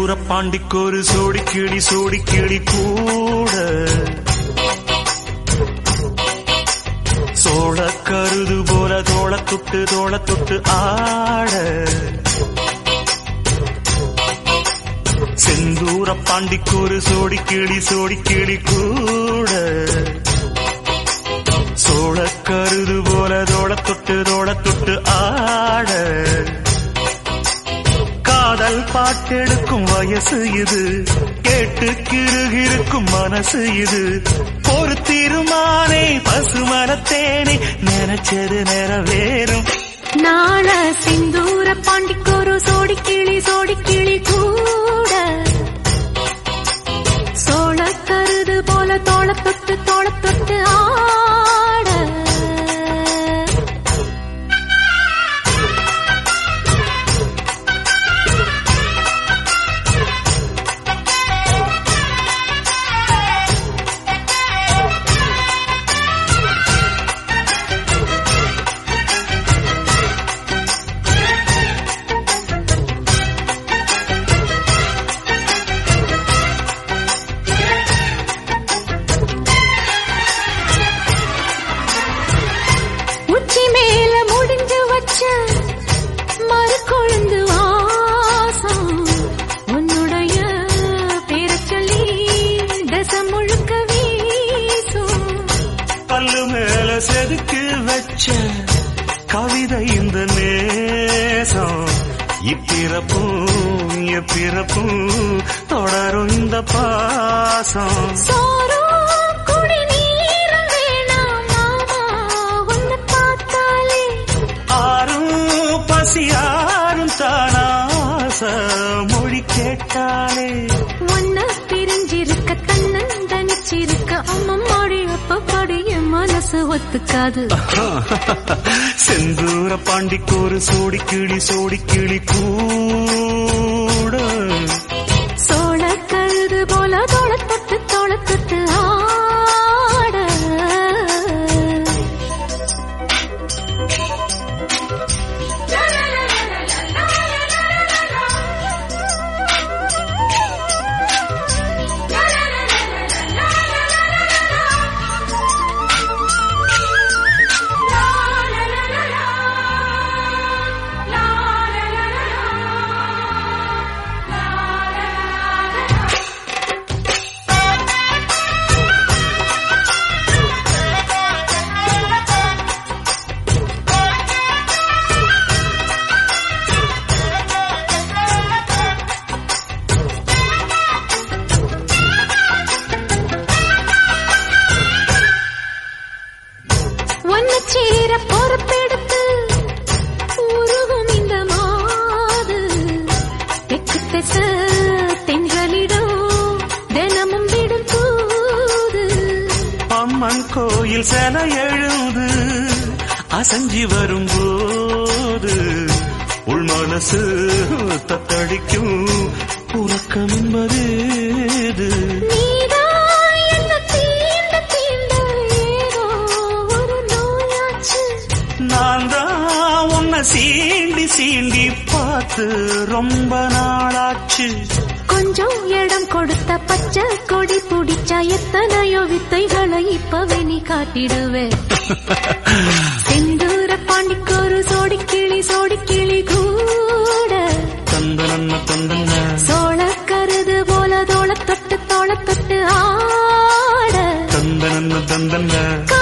செந்தூர பாண்டிக்கொரு சோடி கிளி கூட சோழ கருது போல தோள தொட்டு ஆட செந்தூர பாண்டிக்கொரு சோடி கிளி கூட சோழ கருது போல தோள தொட்டு ஆட காதல் பாட்டெடுக்கும் வயசு இது கேட்டு கிருகிருக்கும் மனசு இது ஒரு தீர்மானே பசுமரத்தேனே நினைச்சது நிறைவேறும் நாள சிந்தூர பாண்டிக்கொரு சோடி கிளி கூட சோழ கருது போல தோள தொட்டு ஆட மறுக்கொழுந்து வாசம் உன்னுடைய பேரச்சொல்லி தசம் முழுக்க வீசும் கல்லு மேல செதுக்கு வச்ச கவிதை இந்த நேசம் இப்பிறப்பும் எப்பிறப்பும் தொடரும் இந்த பாசம் யாரும் தானாச மொழி கேட்டாலே ஒன்ன பிரிஞ்சிருக்க தன்னந்தனிச்சிருக்க அம்மம்மாடி அப்பப்படிய மனசு ஒத்துக்காது செந்தூர பாண்டிக்கொரு சோடி கிளி கூட சோழ கழுது போல தோள தொட்டு ஆட சேர பொறுப்பெடுத்து உருகும் இந்த மாது தெற்கு திச தென்களிடம் தினமும் விடும் தூது அம்மன் கோயில் செல எழுது அசஞ்சி வரும்போது உள் மனசு தத்தடிக்கும் உறக்கம் என்பது நான் தான் உன்னை சீண்டி பார்த்து ரொம்ப நாளாச்சு கொஞ்சம் இடம் கொடுத்த பச்சை கொடி பிடிச்சா எத்தனையோ வித்தைகளை இப்பவே நீ காட்டிடுவே செந்தூர பாண்டிக்கொரு சோடி கிளி கூட தந்தன சோழ கருது போல தோள தொட்டு ஆட தந்தன